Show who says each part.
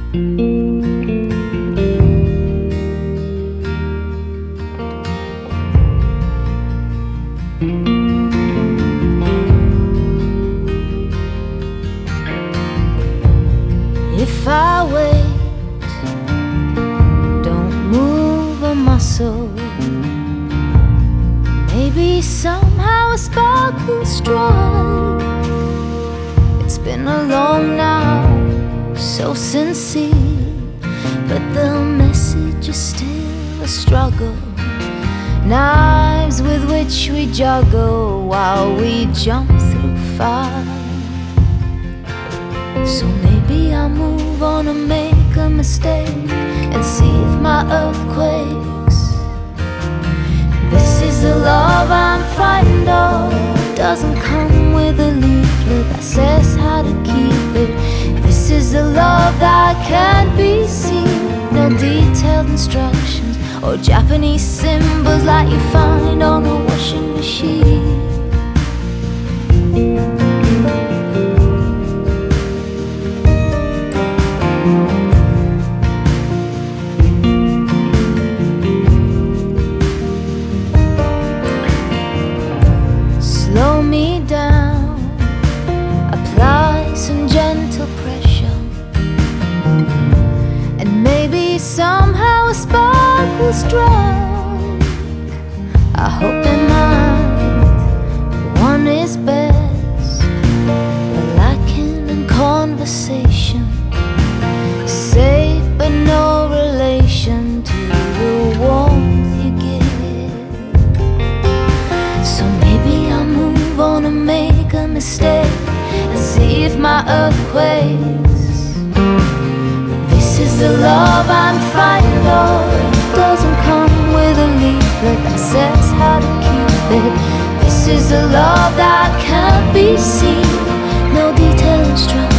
Speaker 1: If I wait, don't move a muscle, maybe somehow a spark will strike. It's been a long night, so sincere, but the message is still a struggle. Knives with which we juggle while we jump through fire. So maybe I'll move on and make a mistake and see if my earth quakes. This is the love I'm frightened of. Doesn't come with a leaflet that says how to keep it. This is the love that can't be seen. No detailed instructions or Japanese symbols like you find on a washing machine. Slow me down, apply some gentle pressure, and maybe somehow a spark will strike. I hope in mind one is best, but lacking in conversation, safe but no relation to the warmth you give. So maybe I'll move on and make a mistake and see if my earth quakes. This is the love I'm frightened of. Doesn't come with a leaflet that says how to keep it. This is the love that can't be seen. No detailed instructions